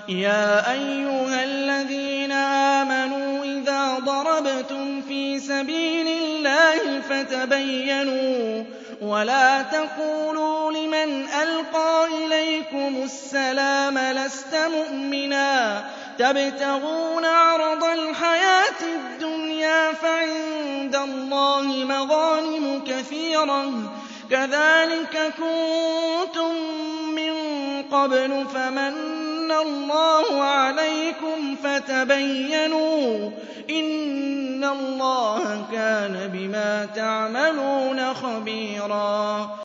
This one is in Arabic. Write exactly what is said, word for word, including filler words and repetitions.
يَا أَيُّهَا الَّذِينَ آمَنُوا إِذَا ضَرَبْتُمْ فِي سَبِيلِ اللَّهِ فَتَبَيَّنُوا وَلَا تَقُولُوا لِمَنْ أَلْقَىٰ إِلَيْكُمُ السَّلَامَ لَسْتَ مُؤْمِنًا تَبْتَغُونَ عَرَضَ الْحَيَاةِ الدُّنْيَا فَعِندَ اللَّهِ مَغَانِمُ كَثِيرَةٌ ۚ كَذَٰلِكَ كُنتُم مِّن قَبْلُ فَمَنَّ اللَّهُ عَلَيْكُمْ فَتَبَيَّنُوا ۚ إِنَّ اللَّهَ كَانَ بِمَا تَعْمَلُونَ خَبِيرًا